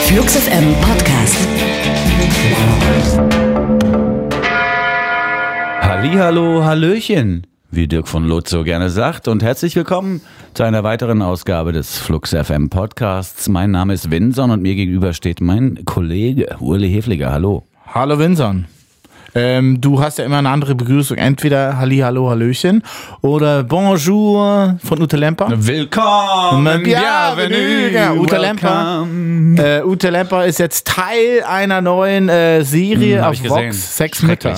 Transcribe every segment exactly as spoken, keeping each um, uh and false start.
Flux F M Podcast. Hallihallo, Hallöchen, wie Dirk von Lutz so gerne sagt, und herzlich willkommen zu einer weiteren Ausgabe des Flux F M Podcasts. Mein Name ist Vinson und mir gegenüber steht mein Kollege Uli Hefliger. Hallo. Hallo Vinson. Ähm, du hast ja immer eine andere Begrüßung, entweder Halli, Hallo, Hallöchen oder Bonjour von Ute Lemper. Willkommen, bienvenue, ja, Ute Lemper. Äh, Ute Lemper ist jetzt Teil einer neuen äh, Serie hm, auf Vox, Sex Mütter.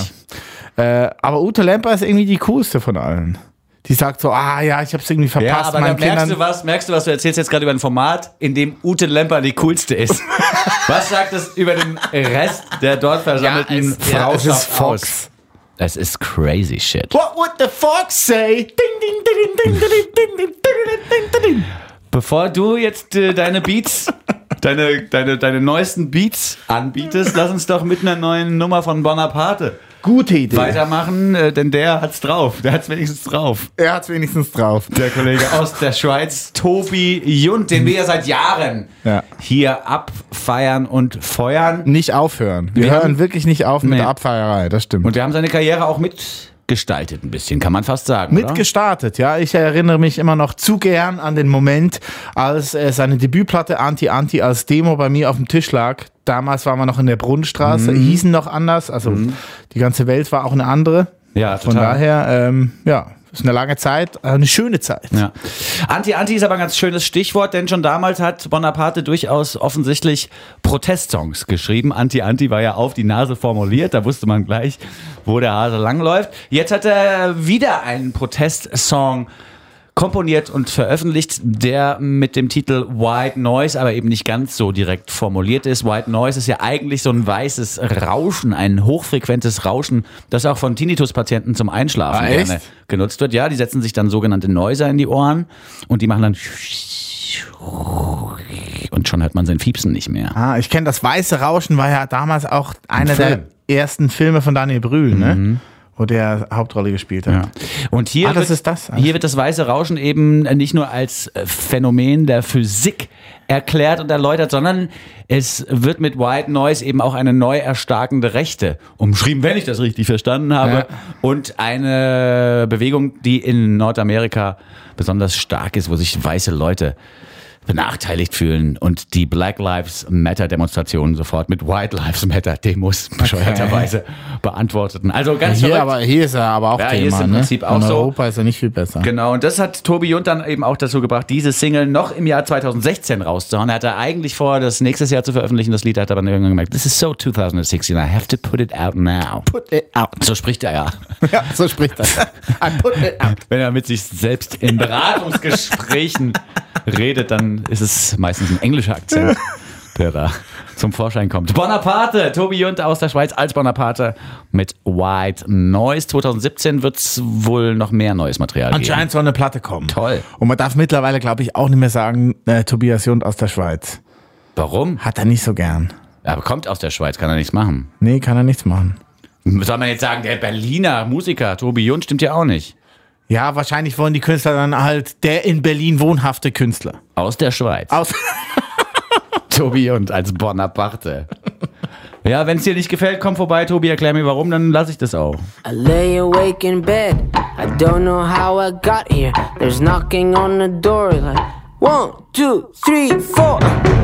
Äh, aber Ute Lemper ist irgendwie die coolste von allen. Die sagt so, ah ja, ich hab's irgendwie verpasst. Ja, aber meinen da merkst Kindern. du was, merkst du was, du erzählst jetzt gerade über ein Format, in dem Ute Lemper die coolste ist. Was sagt es über den Rest der dort versammelten Ja, es- ja, Frauschaft es ist Fox. aus? Es ist crazy shit. What would the fox say? Ding, ding, ding, ding, ding, ding, ding, ding, ding, ding. Bevor du jetzt äh, deine Beats, deine, deine, deine neuesten Beats anbietest, lass uns doch mit einer neuen Nummer von Bonaparte Gute Idee. weitermachen, äh, denn der hat's drauf. Der hat's wenigstens drauf. Er hat's wenigstens drauf. Der Kollege aus der Schweiz, Tobi Jund, den wir ja seit Jahren Ja. hier abfeiern und feuern. Nicht aufhören. Wir, Wir hören haben- wirklich nicht auf mit Nee. der Abfeierei, das stimmt. Und wir haben seine Karriere auch mitgestaltet ein bisschen, kann man fast sagen, oder? Mitgestartet, ja. Ich erinnere mich immer noch zu gern an den Moment, als äh, seine Debütplatte Anti-Anti als Demo bei mir auf dem Tisch lag. Damals waren wir noch in der Brunnenstraße, Mhm. hießen noch anders, also die ganze Welt war auch eine andere. Ja, Von total. daher, ähm, ja, ist eine lange Zeit, eine schöne Zeit. Ja. Anti-Anti ist aber ein ganz schönes Stichwort, denn schon damals hat Bonaparte durchaus offensichtlich Protestsongs geschrieben. Anti-Anti war ja auf die Nase formuliert, da wusste man gleich, wo der Hase langläuft. Jetzt hat er wieder einen Protestsong komponiert und veröffentlicht, der mit dem Titel White Noise aber eben nicht ganz so direkt formuliert ist. White Noise ist ja eigentlich so ein weißes Rauschen, ein hochfrequentes Rauschen, das auch von Tinnitus-Patienten zum Einschlafen Ah, echt? gerne genutzt wird. Ja, die setzen sich dann sogenannte Noiser in die Ohren und die machen dann und schon hört man sein Fiepsen nicht mehr. Ah, ich kenne das Weiße Rauschen, war ja damals auch einer Film. der ersten Filme von Daniel Brühl, ne? Wo der Hauptrolle gespielt hat. Ja. Und hier, Ah, das wird, ist das. hier wird das weiße Rauschen eben nicht nur als äh, Phänomen der Physik erklärt und erläutert, sondern es wird mit White Noise eben auch eine neu erstarkende Rechte umschrieben, wenn ich das richtig verstanden habe. Ja. Und eine Bewegung, die in Nordamerika besonders stark ist, wo sich weiße Leute benachteiligt fühlen und die Black Lives Matter Demonstrationen sofort mit White Lives Matter Demos bescheuerterweise beantworteten. Also ganz Hier, verrückt. aber, hier ist er aber auch Ja, hier Thema, ist im ne? Prinzip auch In so. Europa ist er nicht viel besser. Genau, und das hat Tobi Jund dann eben auch dazu gebracht, diese Single noch im Jahr zweitausendsechzehn rauszuhauen. Er hatte eigentlich vor, das nächstes Jahr zu veröffentlichen, das Lied, hat aber irgendwann gemerkt, this is so twenty sixteen, I have to put it out now. Put it out. So spricht er ja. Ja, so spricht er. I put it out. Wenn er mit sich selbst in Beratungsgesprächen redet, dann ist es meistens ein englischer Akzent, der da zum Vorschein kommt. Bonaparte, Tobi Jund aus der Schweiz als Bonaparte mit White Noise. zweitausendsiebzehn wird es wohl noch mehr neues Material geben. Anscheinend soll eine Platte kommen. Toll. Und man darf mittlerweile, glaube ich, auch nicht mehr sagen, äh, Tobias Jund aus der Schweiz. Warum? Hat er nicht so gern. Er kommt aus der Schweiz, kann er nichts machen. Nee, kann er nichts machen. Soll man jetzt sagen, der Berliner Musiker Tobi Jund stimmt ja auch nicht. Ja, wahrscheinlich wollen die Künstler dann halt der in Berlin wohnhafte Künstler. Aus der Schweiz. Aus Tobi Jund als Bonaparte. Ja, wenn es dir nicht gefällt, komm vorbei, Tobi, erklär mir warum, dann lasse ich das auch. I lay awake in bed. I don't know how I got here. There's knocking on the door like one, two, three, four.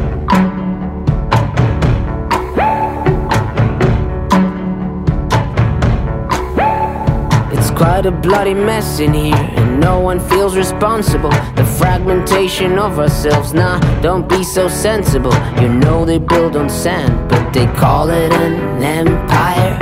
It's quite a bloody mess in here, and no one feels responsible. The fragmentation of ourselves, nah, don't be so sensible. You know they build on sand, but they call it an empire.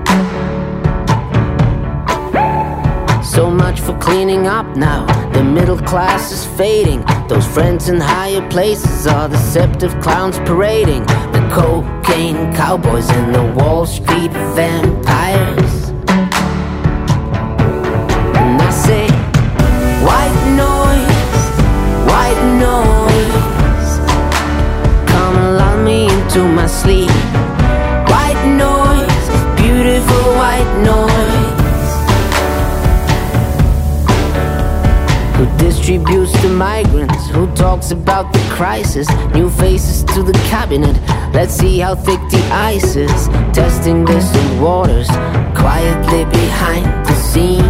So much for cleaning up now. The middle class is fading. Those friends in higher places are deceptive clowns parading. The cocaine cowboys and the Wall Street vampires. And I say, white noise, white noise, come and lull me into my sleep. White noise, beautiful white noise. Who distributes to migrants. Who talks about the crisis? New faces to the cabinet. Let's see how thick the ice is. Testing distant waters, quietly behind the scenes.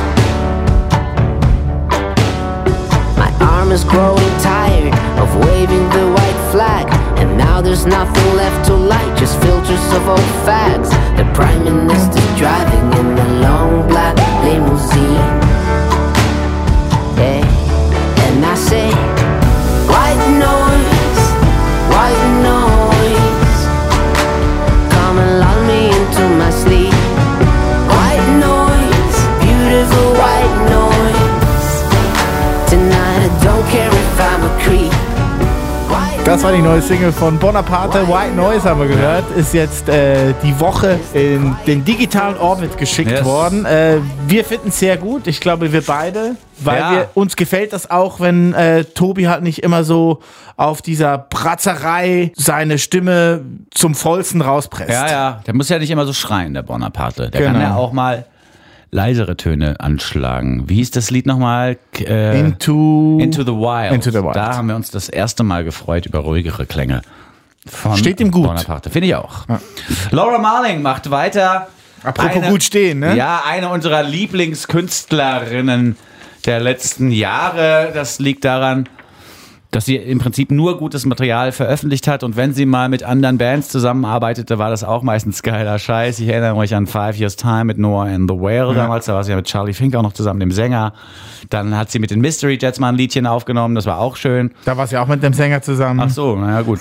My arm is growing tired of waving the white flag, and now there's nothing left to light, just filters of old fags. The Prime Minister's driving in a long black limousine. Hey, and I say, white noise, white noise, come and lull me into my sleep. White noise, beautiful white noise. Tonight I don't care if I'm a creep. Das war die neue Single von Bonaparte, White Noise haben wir gehört, ist jetzt äh, die Woche in den digitalen Orbit geschickt yes. worden. Äh, wir finden es sehr gut, ich glaube wir beide, weil ja. wir, uns gefällt das auch, wenn äh, Tobi halt nicht immer so auf dieser Bratzerei seine Stimme zum Vollsten rauspresst. Ja, ja, der muss ja nicht immer so schreien, der Bonaparte. Der genau. kann ja auch mal leisere Töne anschlagen. Wie hieß das Lied nochmal? Äh, Into, Into the Wild. Into the Wild. Da haben wir uns das erste Mal gefreut über ruhigere Klänge. Von Steht ihm gut. Bonaparte. Finde ich auch. Ja. Laura Marling macht weiter. Apropos eine, gut stehen, ne? Ja, eine unserer Lieblingskünstlerinnen der letzten Jahre. Das liegt daran, dass sie im Prinzip nur gutes Material veröffentlicht hat, und wenn sie mal mit anderen Bands zusammenarbeitete, war das auch meistens geiler Scheiß. Ich erinnere mich an Five Years Time mit Noah and the Whale, ja. damals, da war sie ja mit Charlie Fink auch noch zusammen, dem Sänger. Dann hat sie mit den Mystery Jets mal ein Liedchen aufgenommen, das war auch schön. Da war sie auch mit dem Sänger zusammen. Ach so, naja gut.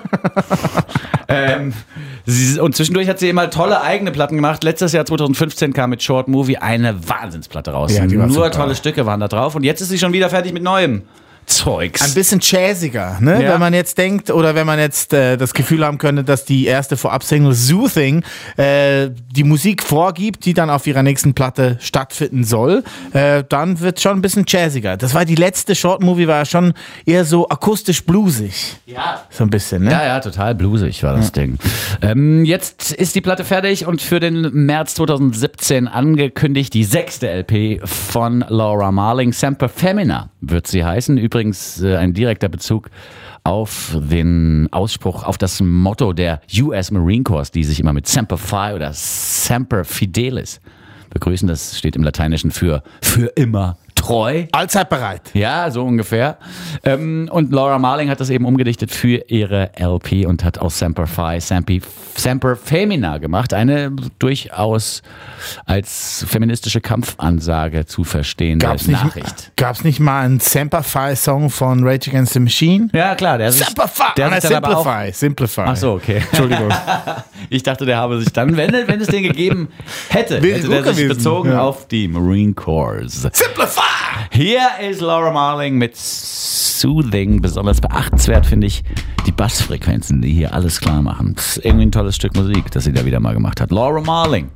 ähm, sie, und zwischendurch hat sie immer tolle eigene Platten gemacht. Letztes Jahr zwanzig fünfzehn kam mit Short Movie eine Wahnsinnsplatte raus. Ja, nur super. Tolle Stücke waren da drauf, und jetzt ist sie schon wieder fertig mit Neuem Zeugs. Ein bisschen jazziger, ne? Ja. Wenn man jetzt denkt, oder wenn man jetzt äh, das Gefühl haben könnte, dass die erste Vorab-Single Soothing äh, die Musik vorgibt, die dann auf ihrer nächsten Platte stattfinden soll, äh, dann wird es schon ein bisschen jazziger. Das war die letzte Short-Movie, war schon eher so akustisch bluesig. Ja. So ein bisschen, ne? Ja, ja, total bluesig war das ja. Ding. Ähm, jetzt ist die Platte fertig und für den März zwanzig siebzehn angekündigt die sechste L P von Laura Marling. Semper Femina wird sie heißen. Übrigens äh, ein direkter Bezug auf den Ausspruch, auf das Motto der U S Marine Corps, die sich immer mit Semper Fi oder Semper Fidelis begrüßen. Das steht im Lateinischen für für immer treu. Allzeit bereit. Ja, so ungefähr. Ähm, und Laura Marling hat das eben umgedichtet für ihre L P und hat aus Semper Fi Semper, Semper Femina gemacht. Eine durchaus als feministische Kampfansage zu verstehende Gab's Nachricht. Nicht, gab's nicht mal einen Semper Fi Song von Rage Against the Machine? Ja, klar. Der sich, Semper Fi! Der Nein, sich dann Simplify, aber auch, Simplify. Ach so, okay. Entschuldigung. Ich dachte, der habe sich dann, wenn, wenn es den gegeben hätte, Wäre hätte gut der sich gewesen. bezogen Ja. auf die Marine Corps. Simplify! Hier ist Laura Marling mit Soothing. Besonders beachtenswert finde ich die Bassfrequenzen, die hier alles klar machen. Das ist irgendwie ein tolles Stück Musik, das sie da wieder mal gemacht hat. Laura Marling.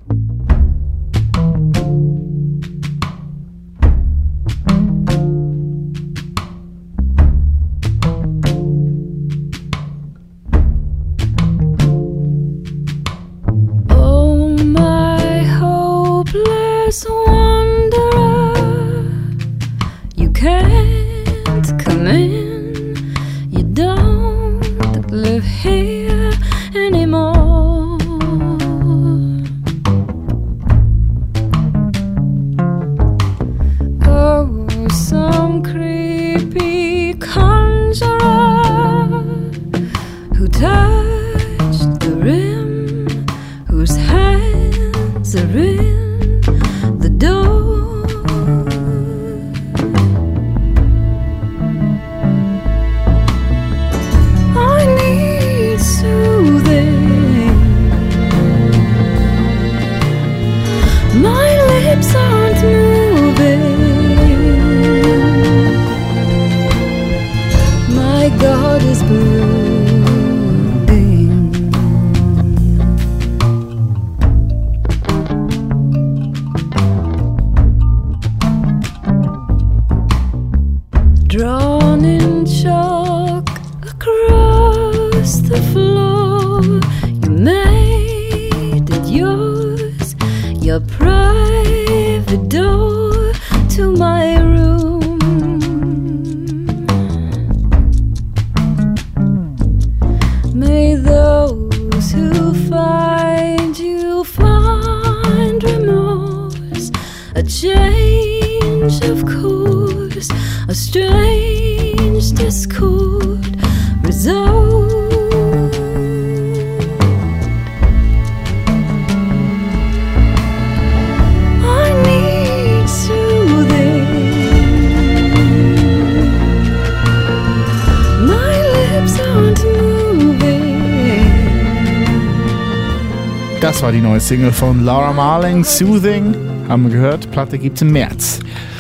Oh, my hopeless wanderer, you can't come in, you don't live here anymore. Oh, some creepy conjurer who touched the rim, whose hands are in the door. I need soothing. My lips aren't moving. My God is brooding. Drawn in chalk across the floor, you made it yours, your private door to my room. of course, a strange discord resolves. Das war die neue Single von Laura Marling, Soothing. Haben wir gehört, Platte gibt's im März.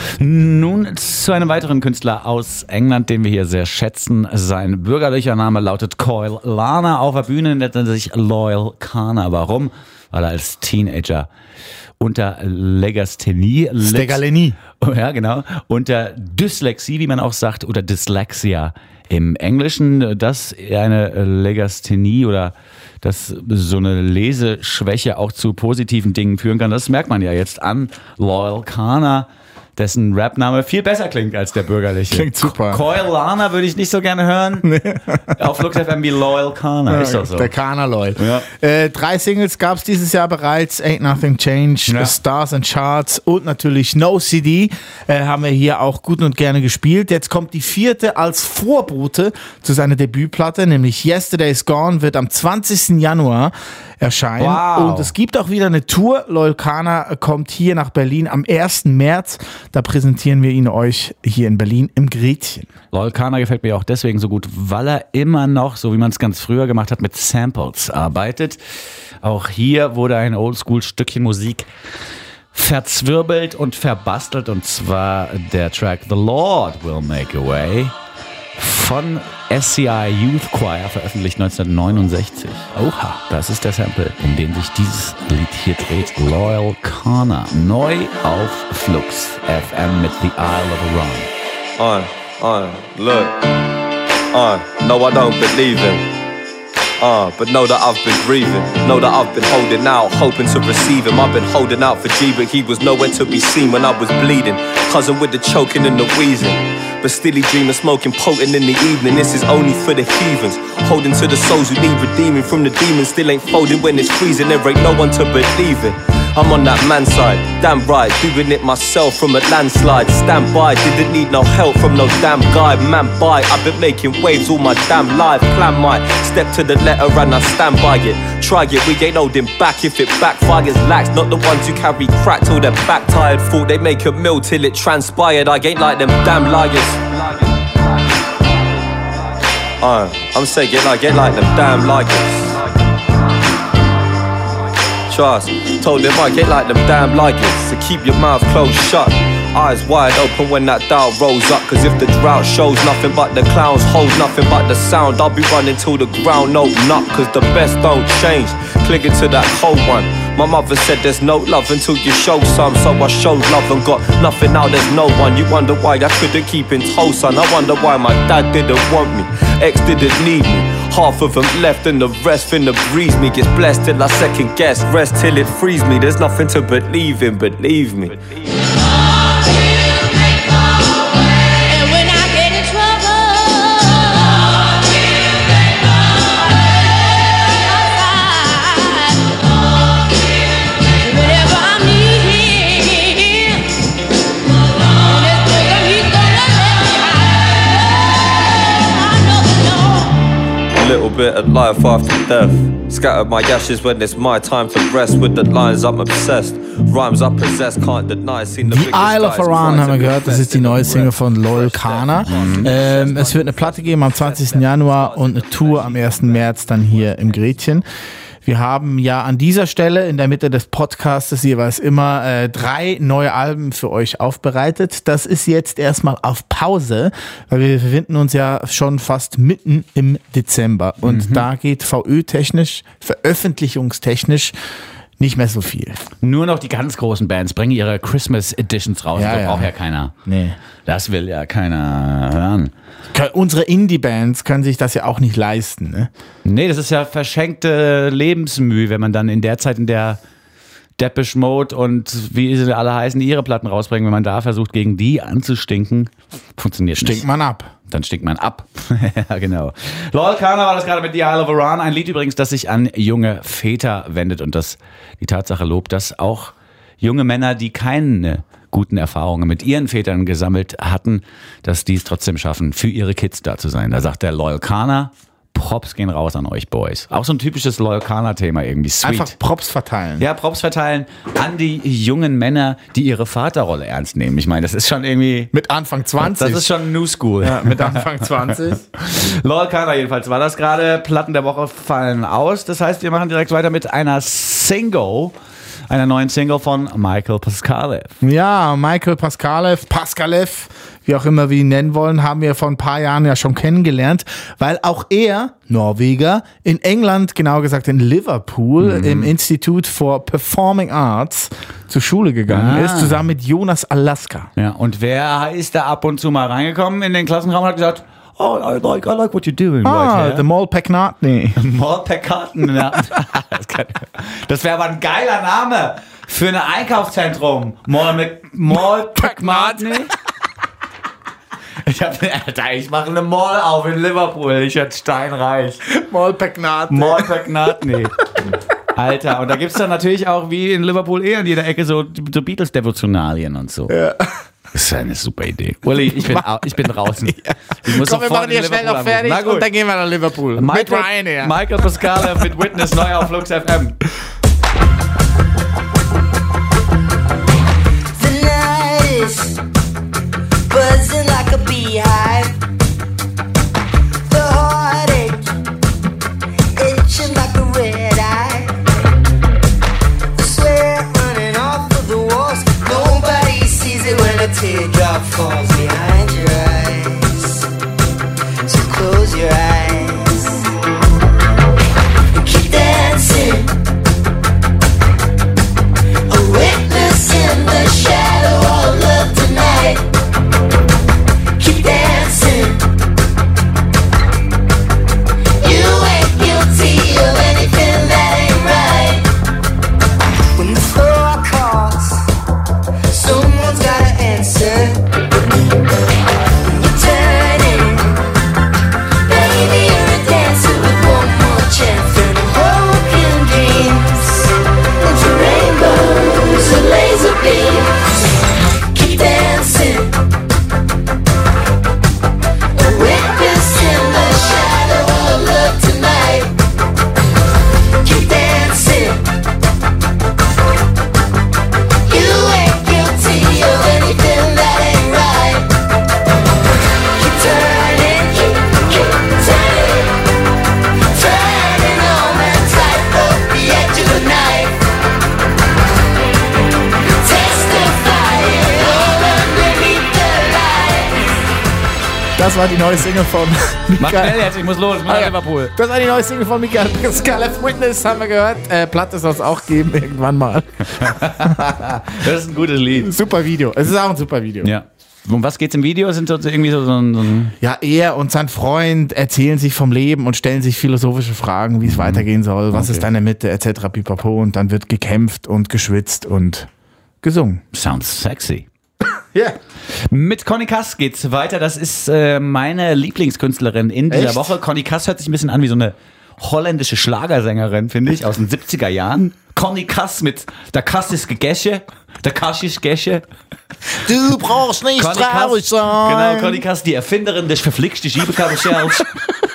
Nun zu einem weiteren Künstler aus England, den wir hier sehr schätzen. Sein bürgerlicher Name lautet Coil Lana. Auf der Bühne nennt er sich Loyal Kana. Warum? Weil er als Teenager unter Legasthenie litt. Stegalenie. Ja, genau. Unter Dyslexie, wie man auch sagt, oder Dyslexia im Englischen. Dass eine Legasthenie oder dass so eine Leseschwäche auch zu positiven Dingen führen kann. Das merkt man ja jetzt an Loyal Kana, dessen Rapname viel besser klingt als der bürgerliche. Klingt super. Coil Lana würde ich nicht so gerne hören. Nee. Auf Flux F M wie Loyal Kana. Ja, ist doch so. Der Kana Loyal. Ja. Äh, drei Singles gab es dieses Jahr bereits. Ain't Nothing Changed, ja. Stars and Charts und natürlich No C D. Äh, haben wir hier auch gut und gerne gespielt. Jetzt kommt die vierte als Vorbote zu seiner Debütplatte, nämlich Yesterday's Gone, wird am zwanzigsten Januar erscheinen. Wow. Und es gibt auch wieder eine Tour. Loyal Kana kommt hier nach Berlin am ersten März. Da präsentieren wir ihn euch hier in Berlin im Gretchen. Loyal Kana gefällt mir auch deswegen so gut, weil er immer noch, so wie man es ganz früher gemacht hat, mit Samples arbeitet. Auch hier wurde ein Oldschool-Stückchen Musik verzwirbelt und verbastelt, und zwar der Track The Lord Will Make a Way von S C I Youth Choir, veröffentlicht neunzehnhundertneunundsechzig. Oha, das ist der Sample, um den sich dieses Lied hier dreht. Loyal Kana, neu auf Flux F M mit The Isle of Arran. Uh, uh, look, uh, no I don't believe him, uh, but know that I've been grieving, know that I've been holding out, hoping to receive him. I've been holding out for G, but he was nowhere to be seen when I was bleeding. Cousin with the choking and the wheezing, but still he dream of smoking potent in the evening. This is only for the heathens, holding to the souls who need redeeming from the demons. Still ain't folding when it's freezing, there ain't no one to believe in. I'm on that man side, damn right, doing it myself from a landslide. Stand by, didn't need no help from no damn guy. Man by, I've been making waves all my damn life. Plan my step to the letter and I stand by it. Try it, we ain't holding back if it backfires. Lax, not the ones who carry crack till they're back tired. Thought they make a meal till it transpired. I ain't like them damn liars. Uh, I'm saying I get like them damn liars. Trust, told them I get like them damn liars. So keep your mouth closed shut, eyes wide open when that doubt rolls up. Cause if the drought shows nothing but the clowns, holds nothing but the sound, I'll be running till the ground open up. Cause the best don't change, clinging to that cold one. My mother said there's no love until you show some. So I showed love and got nothing, now there's no one. You wonder why I couldn't keep in tow, son. I wonder why my dad didn't want me, ex didn't need me. Half of them left and the rest finna breeze me. Gets blessed till I second guess, rest till it frees me. There's nothing to believe in, believe me. Little bit of life after death. Scattered my ashes when it's my time to rest. With the lines I'm obsessed, rhymes I possess, can't deny. Seen the The Isle of Arran haben wir gehört, das ist die neue Single von Loyal Kana. Mhm. Ähm, es wird eine Platte geben am zwanzigsten Januar und eine Tour am ersten März dann hier im Gretchen. Wir haben ja an dieser Stelle in der Mitte des Podcastes jeweils immer äh, drei neue Alben für euch aufbereitet. Das ist jetzt erstmal auf Pause, weil wir befinden uns ja schon fast mitten im Dezember. Und mhm. da geht V Ö-technisch, veröffentlichungstechnisch nicht mehr so viel. Nur noch die ganz großen Bands bringen ihre Christmas Editions raus. Ja, das ja. braucht ja keiner. Nee. Das will ja keiner hören. Unsere Indie-Bands können sich das ja auch nicht leisten, ne? Nee, das ist ja verschenkte Lebensmühe, wenn man dann in der Zeit, in der Depeche Mode und wie sie alle heißen, ihre Platten rausbringen, wenn man da versucht, gegen die anzustinken, funktioniert nicht. Stinkt man ab. Dann stinkt man ab. Ja, genau. Loyal Kana war das gerade mit The Isle of Arran. Ein Lied übrigens, das sich an junge Väter wendet und das die Tatsache lobt, dass auch junge Männer, die keine guten Erfahrungen mit ihren Vätern gesammelt hatten, dass die es trotzdem schaffen, für ihre Kids da zu sein. Da sagt der Loyal Kana, Props gehen raus an euch Boys. Auch so ein typisches Loyal Kana-Thema irgendwie. Sweet. Einfach Props verteilen. Ja, Props verteilen an die jungen Männer, die ihre Vaterrolle ernst nehmen. Ich meine, das ist schon irgendwie... Mit Anfang zwanzig. Das ist schon New School. Ja, mit Anfang zwanzig. Loyal Kana jedenfalls war das gerade. Platten der Woche fallen aus. Das heißt, wir machen direkt weiter mit einer Single, einer neuen Single von Michael Paskalev. Ja, Michael Paskalev, Paskalev, wie auch immer wir ihn nennen wollen, haben wir vor ein paar Jahren ja schon kennengelernt, weil auch er, Norweger, in England, genauer gesagt in Liverpool, mhm. im Institute for Performing Arts zur Schule gegangen ah. ist, zusammen mit Jonas Alaska. Ja, und wer ist da ab und zu mal reingekommen in den Klassenraum und hat gesagt, oh, I like, I like what you're doing ah, right here. The Mall Peknatny. Mall Peknatny, ja. Das wäre aber ein geiler Name für ein Einkaufszentrum. Mall, Mall Peknatny. Ich, hab, Alter, ich mache eine Mall auf in Liverpool. Ich werde steinreich. Mall Peknatny. Mall Peknatny. Alter, und da gibt es dann natürlich auch wie in Liverpool eher in jeder Ecke so, so Beatles-Devotionalien und so. Ja. Das ist eine super Idee. Uli, ich bin, ich bin draußen. Ich muss Komm, wir machen hier schnell noch fertig und dann gehen wir nach Liverpool. Michael, mit Ryanair. Michael Paskalev mit Witness neu auf Flux F M. The night is buzzing like a beehive. The heartache itching like a red eye. The sweat running off of the walls. Nobody sees it when a teardrop falls behind your eyes. So close your eyes and keep dancing. A witness in the shadow of love tonight. Keep dancing. You ain't guilty of anything that ain't right. When the floor calls, someone's gotta answer. When you're turning, baby, you're a dancer with one more chance. Turning broken dreams into rainbows and laser beams. Keep dancing. A witness in the shadow of love tonight. Keep dancing. You ain't guilty of anything that ain't right. Keep turning, keep, keep turning. Turning on that tightrope, the edge of the knife. Testifying all underneath the light. Das war die neue Single von Mach schnell Michael. jetzt, ich muss los, ich muss nach Liverpool. Das war die neue Single von Michael Paskalev. Witness haben wir gehört. Äh, Platte soll es auch geben irgendwann mal. Das ist ein gutes Lied. Super Video. Es ist auch ein super Video. Ja. Um was geht's im Video? Sind so irgendwie so, so ein... So ein Ja, er und sein Freund erzählen sich vom Leben und stellen sich philosophische Fragen, wie es weitergehen soll, was Okay. ist deine Mitte, et cetera pipapo. Und dann wird gekämpft und geschwitzt und gesungen. Sounds sexy. Ja. Mit Conny Kass geht's weiter. Das ist äh, meine Lieblingskünstlerin in dieser Echt? Woche. Conny Kass hört sich ein bisschen an wie so eine holländische Schlagersängerin, finde ich, aus den siebziger Jahren. Conny Kass mit Der Kass ist gegesche. Der Kass ist gesche. Du brauchst nicht Conny traurig Kass, sein. genau, Conny Kass, die Erfinderin des verflixten Schiebekarussells.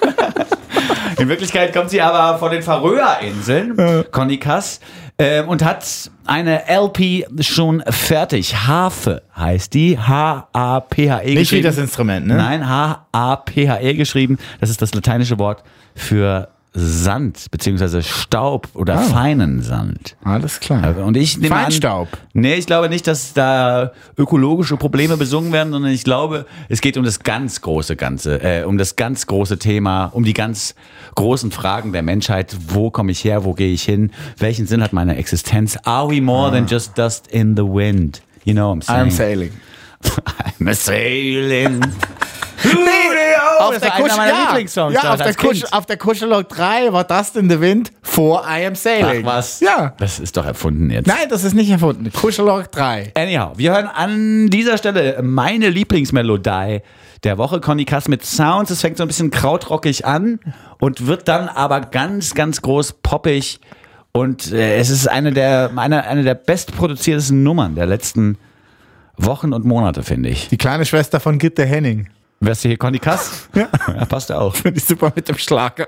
In Wirklichkeit kommt sie aber von den Färöerinseln, ja. Conny Kass, ähm, und hat eine L P schon fertig. Harfe heißt die, H A P H E Nicht geschrieben. wie das Instrument, ne? Nein, H A P H E geschrieben. Das ist das lateinische Wort für Sand, beziehungsweise Staub oder Ah. feinen Sand. Alles klar. Und ich nehme an, Feinstaub. nee, ich glaube nicht, dass da ökologische Probleme besungen werden, sondern ich glaube, es geht um das ganz große Ganze, äh, um das ganz große Thema, um die ganz großen Fragen der Menschheit. Wo komme ich her? Wo gehe ich hin? Welchen Sinn hat meine Existenz? Are we more ah. than just dust in the wind? You know what I'm saying? I'm sailing. I'm a sailing. Auf das der, war einer Kusch meiner ja, Lieblingssongs ja, damals auf, der als Kusch Kind. auf der Kuschelok drei war Dust in the Wind vor I Am Sailing. Ach was? Ja. Das ist doch erfunden jetzt. Nein, das ist nicht erfunden. Kuschelok drei. Anyhow, wir hören an dieser Stelle meine Lieblingsmelodie der Woche. Conny Kass mit Sounds. Es fängt so ein bisschen krautrockig an und wird dann aber ganz, ganz groß poppig. Und äh, es ist eine der, eine, eine der bestproduziertesten Nummern der letzten Wochen und Monate, finde ich. Die kleine Schwester von Gitte Henning. Wärst du hier Conny Kass? Ja. Ja, passt auch. Finde ich super mit dem Schlager.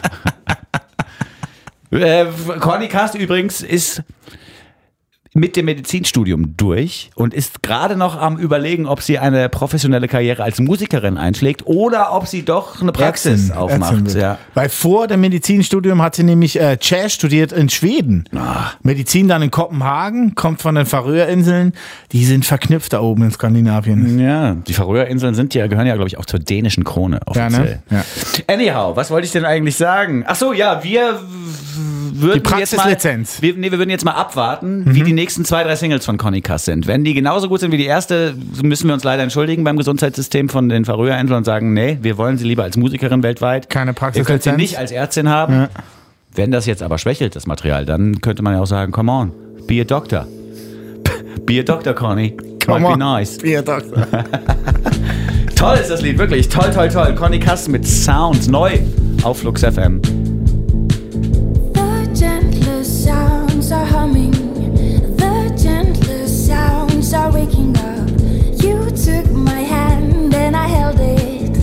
Äh, Conny Kass übrigens ist mit dem Medizinstudium durch und ist gerade noch am Überlegen, ob sie eine professionelle Karriere als Musikerin einschlägt oder ob sie doch eine Praxis Ärztin, aufmacht. Ärztin. Ja. Weil vor dem Medizinstudium hat sie nämlich äh, Jazz studiert in Schweden. Ach. Medizin dann in Kopenhagen, kommt von den Färöerinseln. Die sind verknüpft da oben in Skandinavien. Ja, die Färöerinseln sind ja, gehören ja, glaube ich, auch zur dänischen Krone offiziell. Ja, ne? Ja. Anyhow, was wollte ich denn eigentlich sagen? Ach so, ja, wir würden Die jetzt mal, Praxislizenz. wir, nee, wir würden jetzt mal abwarten, wie die nächsten zwei, drei Singles von Conny Kass sind. Wenn die genauso gut sind wie die erste, müssen wir uns leider entschuldigen beim Gesundheitssystem von den Färöerinseln und sagen, nee, wir wollen sie lieber als Musikerin weltweit. Keine Ihr könnt sie Praxislizenz. nicht als Ärztin haben. Ja. Wenn das jetzt aber schwächelt, das Material, dann könnte man ja auch sagen, come on, be a doctor. Be a doctor, Conny. Come Might on. be nice. Be a doctor. Toll ist das Lied, wirklich. Toll, toll, toll. Conny Kass mit Sounds, neu auf Flux F M. The gentlest sounds are humming. The gentlest sounds are waking up. You took my hand and I held it.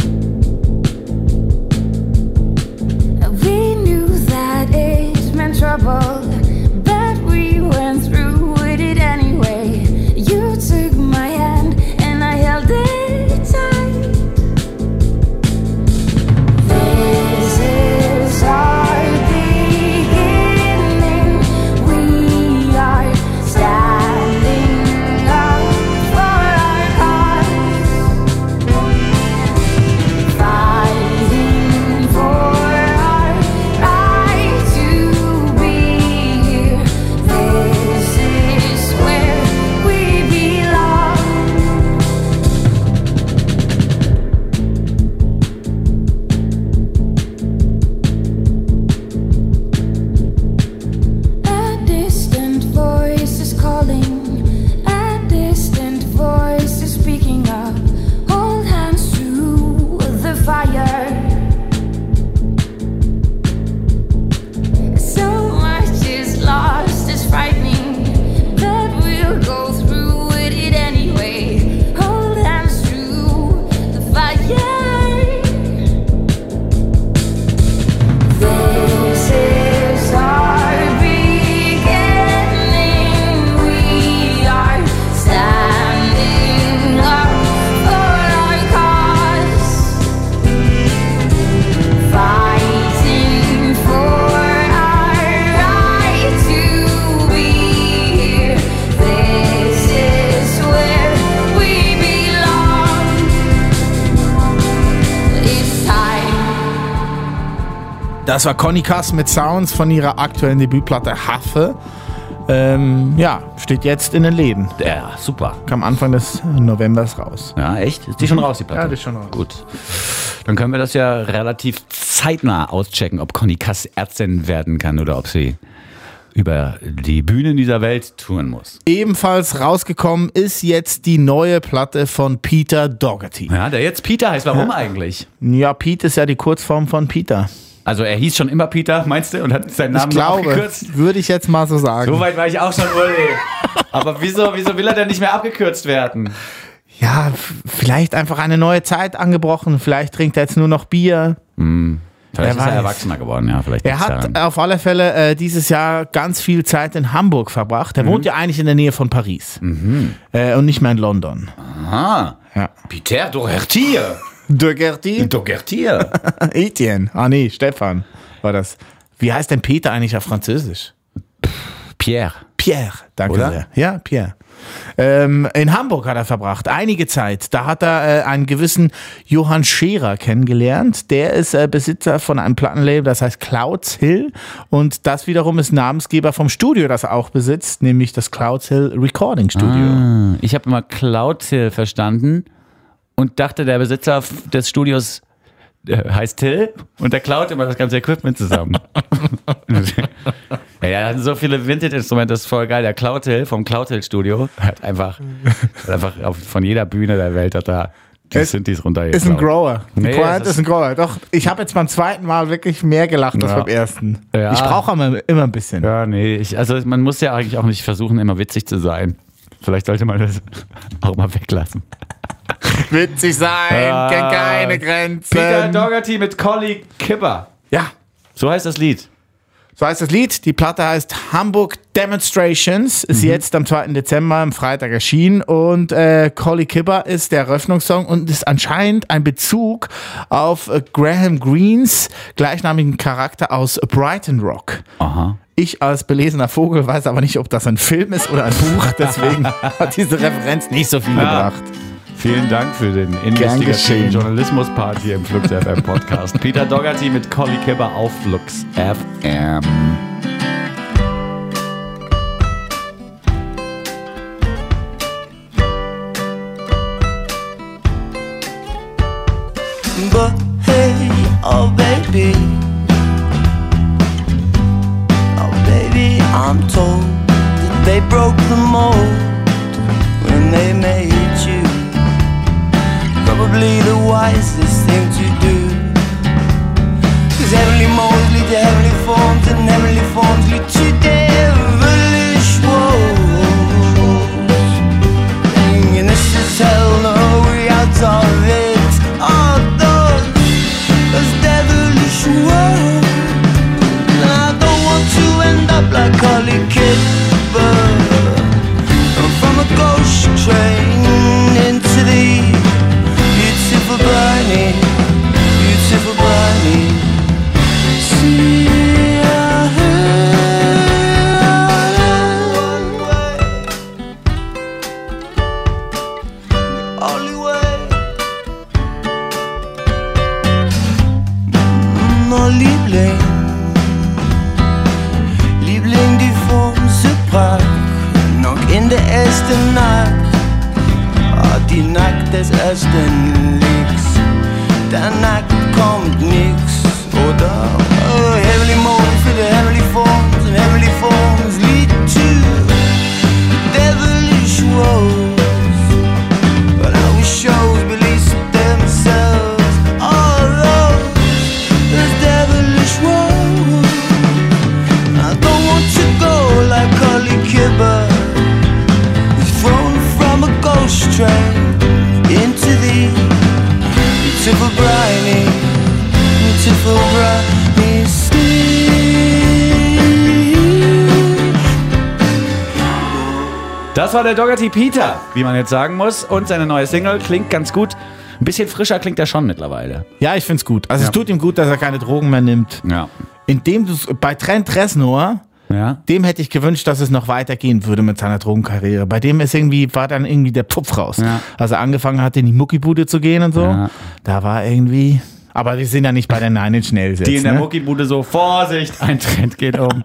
We knew that it meant trouble, but we went through with it anyway. You took my hand and I held it tight. This is our beginning. We are standing up for our cause, fighting for our right to be here. This is where we belong. A distant voice is calling, a distant voice is speaking up. Hold hands to the fire. So much is lost, it's frightening, but we'll go through with it anyway. Hold hands to the fire. This is our beginning. We are standing up for our cause, fighting for our right to be here. This is where we belong. It's time. Das war Conny Kass mit Sounds von ihrer aktuellen Debütplatte Haffe. Ähm, ja, steht jetzt in den Läden. Ja, super. Kam Anfang des Novembers raus. Ja, echt? Ist die schon raus, die Platte? Ja, die ist schon raus. Gut. Dann können wir das ja relativ zeitnah auschecken, ob Conny Kass Ärztin werden kann oder ob sie über die Bühnen dieser Welt touren muss. Ebenfalls rausgekommen ist jetzt die neue Platte von Peter Doherty. Ja, der jetzt Peter heißt. Warum eigentlich? Ja, Pete ist ja die Kurzform von Peter. Also er hieß schon immer Peter, meinst du? Und hat seinen Namen Ich nur glaube, abgekürzt? würde ich jetzt mal so sagen. So weit war ich auch schon, Uli. Aber wieso, wieso will er denn nicht mehr abgekürzt werden? Ja, f- vielleicht einfach eine neue Zeit angebrochen. Vielleicht trinkt er jetzt nur noch Bier. Vielleicht Wer ist er weiß. erwachsener geworden, ja. Vielleicht Er liegt's hat daran. auf alle Fälle äh, dieses Jahr ganz viel Zeit in Hamburg verbracht. Er wohnt ja eigentlich in der Nähe von Paris. Äh, und nicht mehr in London. Aha. Ja. Peter Doherty. Doherty? Doherty. Etienne. Ah nee, Stefan war das. Wie heißt denn Peter eigentlich auf Französisch? Pierre. Pierre, danke Oder? sehr. Ja, Pierre. Ähm, in Hamburg hat er verbracht, einige Zeit. Da hat er äh, einen gewissen Johann Scherer kennengelernt. Der ist äh, Besitzer von einem Plattenlabel, das heißt Clouds Hill. Und das wiederum ist Namensgeber vom Studio, das er auch besitzt, nämlich das Clouds Hill Recording Studio. Ah, ich habe immer Cloud Hill verstanden und dachte, der Besitzer des Studios äh, heißt Till und der klaut immer das ganze Equipment zusammen. Ja, er hat so viele Vintage-Instrumente, das ist voll geil. Der Cloud Hill vom Cloud Hill Studio hat einfach, hat einfach auf, von jeder Bühne der Welt hat er die Es Synthes runtergeklaut. Ist ein Grower. Die Nee, Pointe es ist ein Grower. Doch, ich habe jetzt beim zweiten Mal wirklich mehr gelacht als Ja. beim ersten. Ja. Ich brauche immer, immer ein bisschen. Ja, nee, ich, also man muss ja eigentlich auch nicht versuchen, immer witzig zu sein. Vielleicht sollte man das auch mal weglassen. Witzig sein, Ah. kennt keine Grenzen. Peter Doherty mit Collie Kipper. Ja, So heißt das Lied. so heißt das Lied. Die Platte heißt Hamburg Demonstrations. Ist jetzt am zweiten Dezember, am Freitag erschienen. Und äh, Collie Kipper ist der Eröffnungssong und ist anscheinend ein Bezug auf äh, Graham Greens gleichnamigen Charakter aus Brighton Rock. Aha. Ich als belesener Vogel weiß aber nicht, ob das ein Film ist oder ein Buch. Deswegen hat diese Referenz nicht so viel Ja. gebracht. Vielen Dank für den geschehen. investigativen Journalismus-Part hier im Flux F M Podcast. Peter Doherty mit Collie Kipper auf Flux F M. But hey, oh baby, oh baby, I'm told that they broke the mold when they made you. Probably the wisest thing to do. 'Cause heavenly molds lead to heavenly forms, and heavenly forms lead to devilish woes. And this is hell, no way out of it. Oh, those, those devilish woes. And I don't want to end up like Collie Kipper, from a ghost train into the beautiful briny, beautiful briny. See, I heard one way, the only way. Mon Liebling, Liebling, die Form so prag, noch in der ersten Nacht. Ah, die Nacht des ersten Licks, danach kommt nix, oder? Oh, heavenly mold für die heavenly forms, and heavenly forms lead to devilish woes. But our shows release themselves, all those, those devilish woes. I don't want to go like Collie Kipper, thrown from a ghost train into the beautiful briny, beautiful briny sea. Das war der Doherty Peter, wie man jetzt sagen muss. Und seine neue Single klingt ganz gut. Ein bisschen frischer klingt er schon mittlerweile. Ja, ich find's gut. Also Ja. es tut ihm gut, dass er keine Drogen mehr nimmt. Ja. Indem du bei Trent Reznor, Ja. dem hätte ich gewünscht, dass es noch weitergehen würde mit seiner Drogenkarriere. Bei dem ist irgendwie, war dann irgendwie der Pupf raus. Ja. Als er angefangen hat, in die Muckibude zu gehen und so, Ja. da war irgendwie, aber wir sind ja nicht bei der Nine Inch Nails jetzt, Die in der ne? Muckibude so, Vorsicht, ein Trend geht um.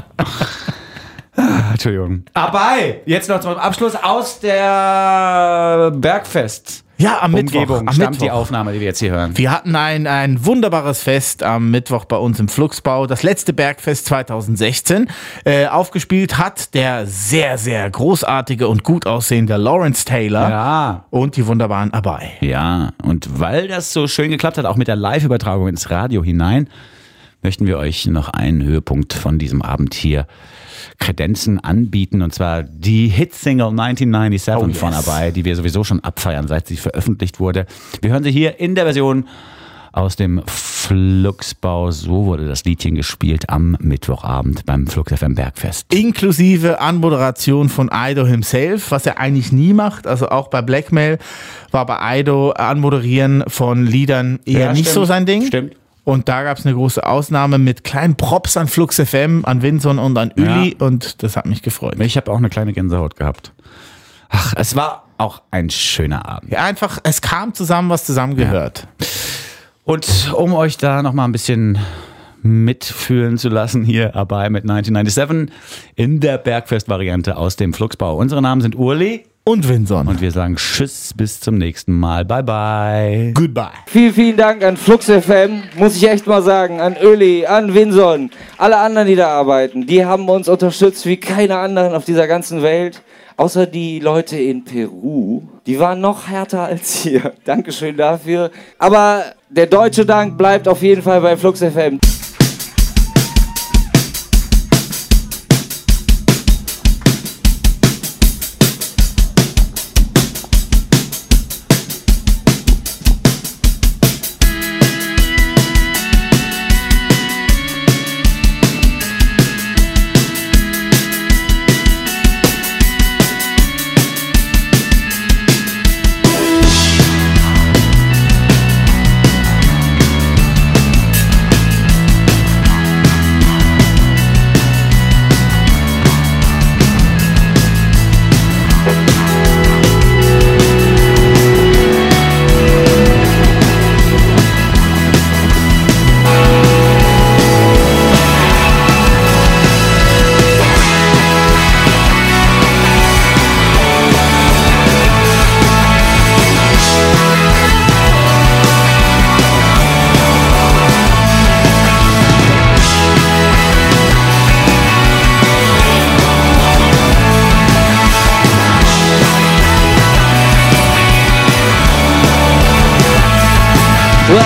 Ah, Entschuldigung. Abai, jetzt noch zum Abschluss aus der Bergfest. Ja, am Mittwoch. Umgebung Am stammt die Mittwoch. Aufnahme, die wir jetzt hier hören. Wir hatten ein, ein wunderbares Fest am Mittwoch bei uns im Fluxbau. Das letzte Bergfest zwanzig sechzehn. Äh, aufgespielt hat der sehr, sehr großartige und gut aussehende Lawrence Taylor Ja. und die wunderbaren Abai. Ja, und weil das so schön geklappt hat, auch mit der Live-Übertragung ins Radio hinein, möchten wir euch noch einen Höhepunkt von diesem Abend hier kredenzen, anbieten, und zwar die Hitsingle neunzehnhundertneunundneunzig Oh, yes. von Abai, die wir sowieso schon abfeiern, seit sie veröffentlicht wurde. Wir hören sie hier in der Version aus dem Fluxbau. So wurde das Liedchen gespielt am Mittwochabend beim Flux F M Bergfest. Inklusive Anmoderation von Aido himself, was er eigentlich nie macht. Also auch bei Blackmail war bei Aido Anmoderieren von Liedern eher Ja, nicht stimmt. so sein Ding. Stimmt. Und da gab es eine große Ausnahme mit kleinen Props an Flux F M, an Vinson und an Uli, und das hat mich gefreut. Ich habe auch eine kleine Gänsehaut gehabt. Ach, es war auch ein schöner Abend. Ja, einfach, es kam zusammen, was zusammengehört. Und um euch da nochmal ein bisschen mitfühlen zu lassen, hier dabei mit neunzehnhundertneunundneunzig in der Bergfest-Variante aus dem Fluxbau. Unsere Namen sind Urli Und Vinson. und wir sagen Tschüss, bis zum nächsten Mal. Bye, bye. Goodbye. Vielen, vielen Dank an Flux F M, muss ich echt mal sagen, an Öli, an Vinson, alle anderen, die da arbeiten. Die haben uns unterstützt wie keine anderen auf dieser ganzen Welt, außer die Leute in Peru. Die waren noch härter als hier. Dankeschön dafür. Aber der deutsche Dank bleibt auf jeden Fall bei Flux F M.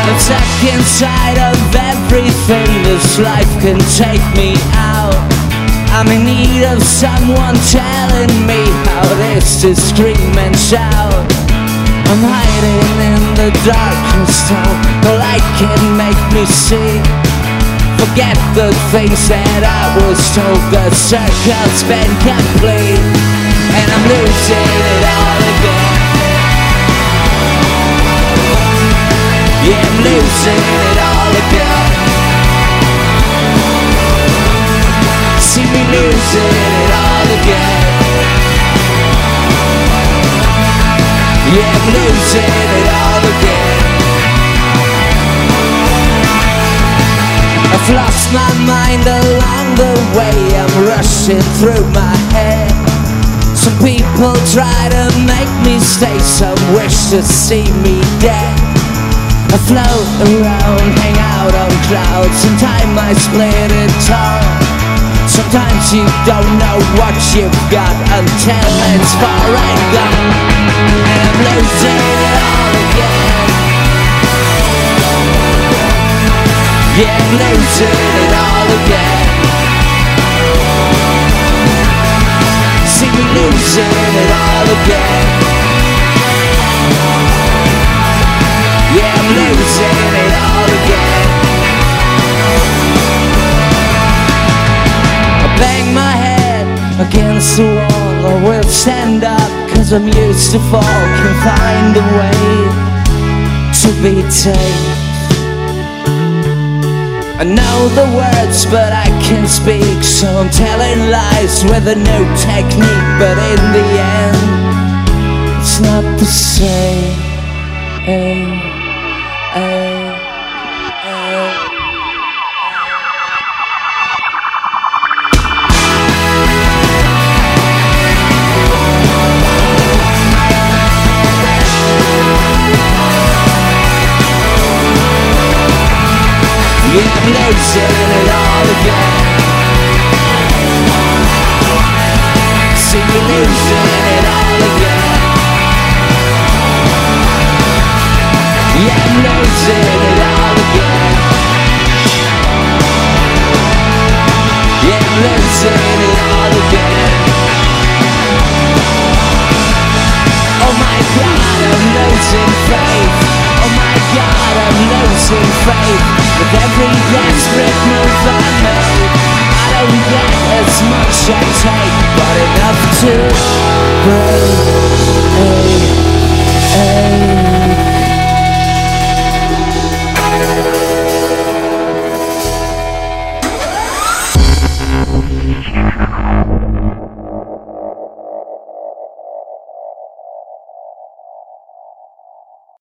I'm stuck inside of everything. This life can take me out. I'm in need of someone telling me how it is to scream and shout. I'm hiding in the darkness, told the light can make me see. Forget the things that I was told. The circle's been complete, and I'm losing it all again. Yeah, I'm losing it all again. See me losing it all again. Yeah, I'm losing it all again. I've lost my mind along the way. I'm rushing through my head. Some people try to make me stay, some wish to see me dead. I float around, hang out on clouds. Sometimes I split it all. Sometimes you don't know what you've got until it's far and gone. And I'm losing it all again. Yeah, I'm losing it all again. See me losing it all again. Yeah, I'm losing it all again. I bang my head against the wall. I will stand up, cause I'm used to fall. Can find a way to be tamed. I know the words, but I can't speak, so I'm telling lies with a new technique. But in the end, it's not the same. Hey, hey, hey. Yeah, I'm losing it all again. See me losing it all again. Yeah, I'm losing it all again. Yeah, I'm losing it all again. Oh my God, I'm losing faith. Oh my God, I'm losing faith. With every desperate move I make, I don't get as much I take, but enough to break.